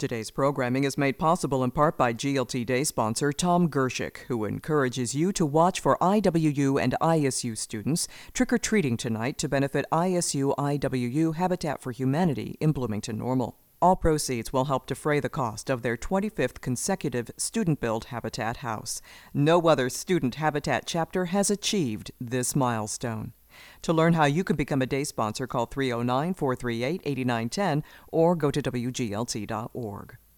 Today's programming is made possible in part by GLT Day sponsor Tom Gershik, who encourages you to watch for IWU and ISU students trick-or-treating tonight to benefit ISU IWU Habitat for Humanity in Bloomington Normal. All proceeds will help defray the cost of their 25th consecutive student-built Habitat House. No other student Habitat chapter has achieved this milestone. To learn how you can become a day sponsor, call 309-438-8910 or go to WGLT.org.